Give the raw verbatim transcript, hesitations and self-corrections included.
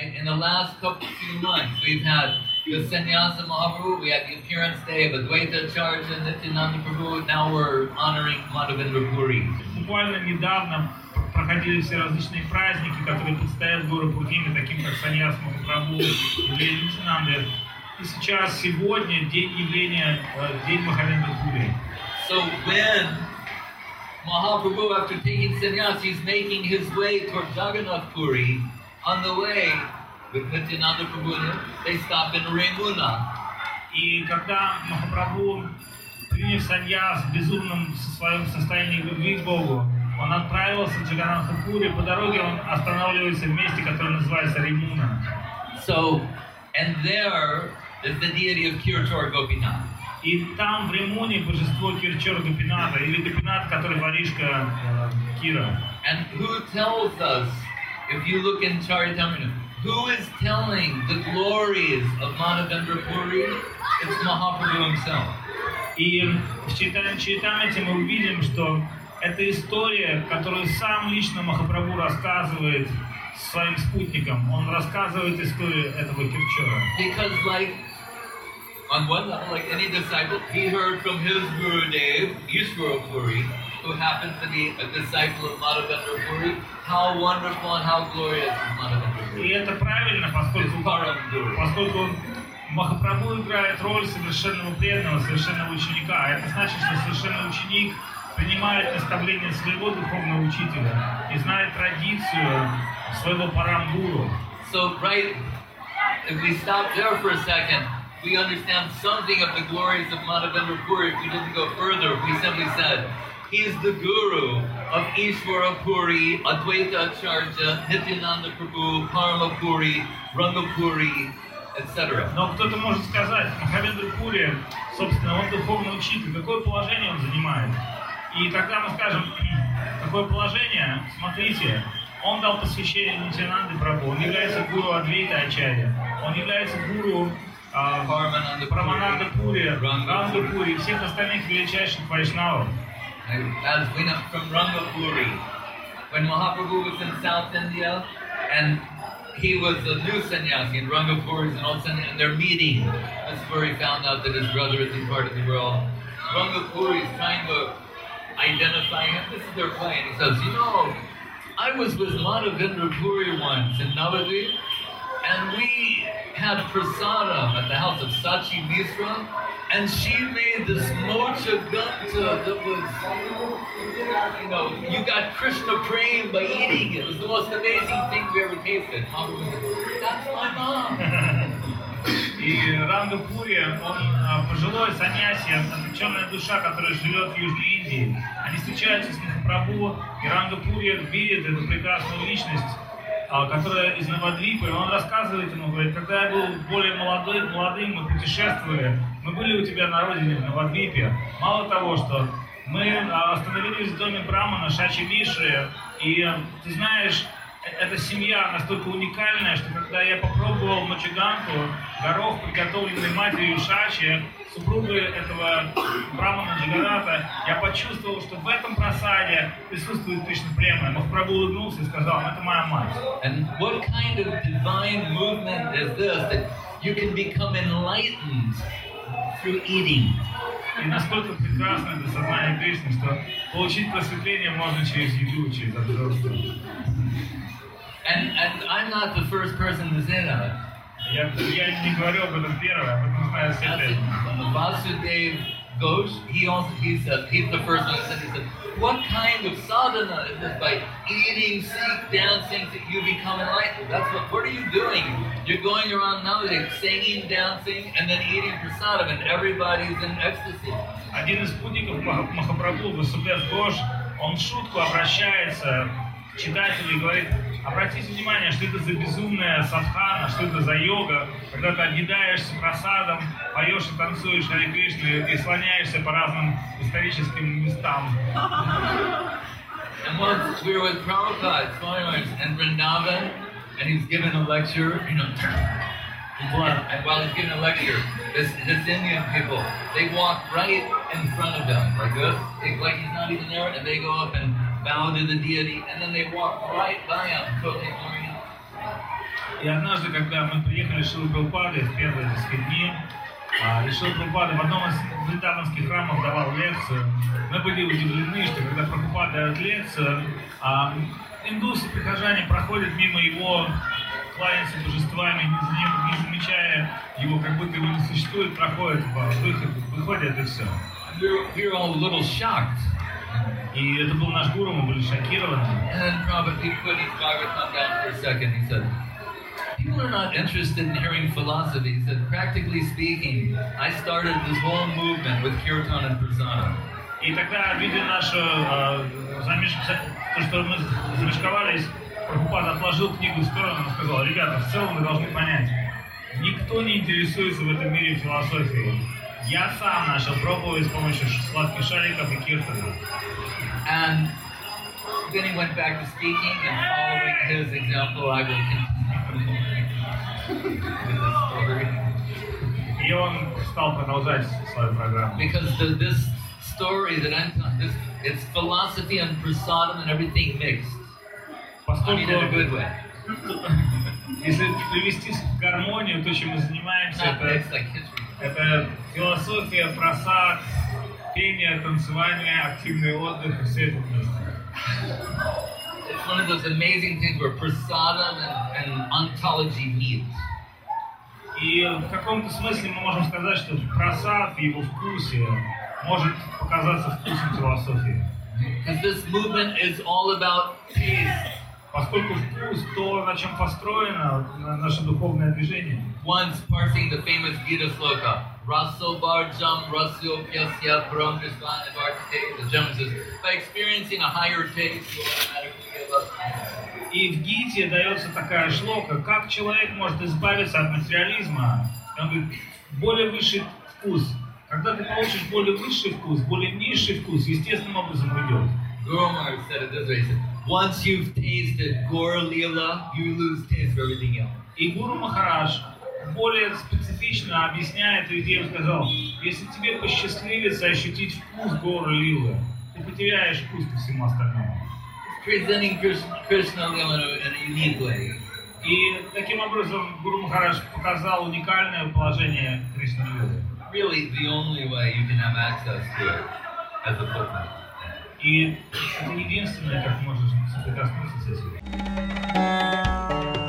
Right? In the last couple few months, we've had the Sannyasa Mahaprabhu, we had the appearance day of Advaita Acharya, Nityananda Prabhu, now we're honoring Madhavendra Puri. Буквально недавно проходили все различные праздники, которые предстоят Гуру Пурниме, таким как Саньяс Махапрабху, явление Нитянанды. И сейчас, сегодня, день явления, день Махавендра Пури. So when Mahaprabhu, after taking sannyas, he's making his way toward Jagannath Puri, on the way with Nityananda Prabhu, they stop in Remuna. И когда Махапрабху, приняв саньяс в безумном своем состоянии любви к Богу, он отправился в Джаганнатха-Пури, по дороге он останавливается в месте, которое называется Ремуна. So, and there is the deity of Kirchor Gopinath. И там в Ремуне божество Кирчор Гопината, или Гопинат, который воришка э, Кира. And who tells us, if you look in Charitamrita, who is telling the glories of Madhavendra Puri? It's Mahaprabhu himself. И в Чайтамрите мы увидим, что это история, которую сам лично Махапрабху рассказывает своим спутникам. Он рассказывает историю этого Кирчора. Because like, on one level, like any disciple, he heard from his Gurudev, Ishvara Puri, who happens to be a disciple of Madhavendra Puri, how wonderful and how glorious is Madhavendra Puri. И это правильно, поскольку, поскольку Махапрабху играет роль совершенного преданного, совершенного ученика. Это значит, что совершенный ученик принимает наставления своего духовного учителя и знает традицию своего парам-гуру. So, right, if we stop there for a second, we understand something of the glories of Madhavendra Puri. If we didn't go further, if we simply said, he's the guru of Ishvara Puri, Advaita Acharya, Nityananda Prabhu, Parama Puri, Ranga Puri, et cetera. Но кто-то может сказать, Махавендра Пури, собственно, он духовный учитель, какое положение он занимает? И тогда мы скажем, какое положение, смотрите, он дал посвящение Нитянанды Прабху, он является гуру Адвайта Ачарья, он является гуру Uh, Парамананда Пури, Ранга Пури, всех остальных величайших вайшнавов. As we know from Ranga Puri, when Mahaprabhu was in South India, and he was a new sannyasi, and Ranga Puri is an old sannyasi, and they're meeting. That's where he found out that his brother is in part of the world. Ranga Puri is trying to identify him. This is their plan. He says, you know, I was with Madhavendra Puri once in Navadvip, and we had prasadam at the house of Sachi Misra, and she made this mocha ganta that was, you know, you got Krishna praying by eating it. It was the most amazing thing we ever tasted. That's my mom. И Ранга Пури, он пожилой саньяси, отвлеченная душа, которая живет в Южной Индии. Они встречаются с Махапрабху, и Ранга Пури видит эту прекрасную личность, которая из Навадвипы, и он рассказывает ему, говорит, когда я был более молодой, молодым, мы путешествовали, мы были у тебя на родине, в Навадвипе. Мало того, что мы остановились в доме Брамана Шачи Миши, и ты знаешь, эта семья настолько уникальная, что когда я попробовал мочеганту, горох, приготовленный матерью Шачи, супругой этого Брамана Джаганата, я почувствовал, что в этом просаде присутствует Кришна Према. Махапрабху улыбнулся и сказал, это моя мать. And what kind of divine movement is this that you can become enlightened through eating? И настолько прекрасно это сознание Кришны, что получить просветление можно через еду, через обжорство. And, and I'm not the first person to say that. Я, я не говорю об этом первым, об этом знаю все пять. Vasudev Ghosh, he also, he said, he's the first one who said, he said, what kind of sadhana is this? By eating, seek, dancing, that you become enlightened. That's what, what are you doing? You're going around nowadays singing, dancing, and then eating prasadam, and everybody's in ecstasy. Один из спутников Махапрабху, Васудев Гош, он в шутку обращается к читателю и говорит, обратите внимание, что это за безумная садхана, что это за йога, когда ты объедаешься прасадом, поешь и танцуешь Харе Кришну и слоняешься по разным историческим местам. And once we were with Prabhupada, Swami in Vrindavan, and he's giving a lecture, you know, and while he's giving a lecture, this, this Indian people, they walk right in front of him, like this, they, like he's not even there, and they go up and bow to the deity, and then they walk right by him, totally ignoring him. И однажды, когда мы приехали в Шрила Прабхупады в первые, так сказать, дни, а, Шрила Прабхупада в одном из вриндаванских храмов давал лекцию, мы были удивлены, что когда Прабхупада дает лекцию, а, индусы, прихожане проходят мимо его, кланяются божествами, не, не замечая его, как будто его не существует, проходят, выход, выходят и все. We were all a little shocked. И это был наш гуру, мы были шокированы. And then Prabhupada, he put his Bhagavatam down for a second. He said, people are not interested in hearing philosophy. He said, practically speaking, I started this whole movement with Kirtan and Prasadam. И тогда, видя нашу, э, замеш... то, что мы замешковались, Прабхупада отложил книгу в сторону и сказал: ребята, в целом вы должны понять, никто не интересуется в этом мире философией. Я сам начал пробовать с помощью сладких шариков и киртана. And then he went back to speaking, and following his example, I will continue with the story. И он стал продолжать свою программу. Because the, this story that I'm telling, this, it's philosophy and prasadam and everything mixed. I mean, in a good way. Если привести в гармонию то, чем мы занимаемся, Not это, mixed like history. это философия, просад, пение, танцевание, активный отдых и все это вместе. It's one of those amazing things where prasadam and, and ontology meet. И в каком-то смысле мы можем сказать, что просад в его вкусе может показаться вкусом философии. Because this movement is all about taste. Поскольку вкус то, на чем построено наше духовное движение. Once parsing the famous Gita sloka, Raso Barjam Rasyo Pyasya Param Vishvana Vartate, the Gem says, by experiencing a higher taste, you automatically give up. И в Гите дается такая шлока, как человек может избавиться от материализма. Он говорит, более высший вкус. Когда ты получишь более высший вкус, более низший вкус, естественным образом уйдет. Guru Maharaj said it this way, he said, once you've tasted Gaur Leela, you lose taste for everything else. И Гуру Махарадж более специфично объясняет эту идею, сказал, если тебе посчастливится ощутить вкус Гора Лилы, ты потеряешь вкус ко всему остальному. Presenting Krishna, Krishna Leela in a unique way. И таким образом Гуру Махарадж показал уникальное положение Кришна Лилы. Really, the only way you can have access to it as a footnote. И это единственное, как можешь соприкоснуться с этим.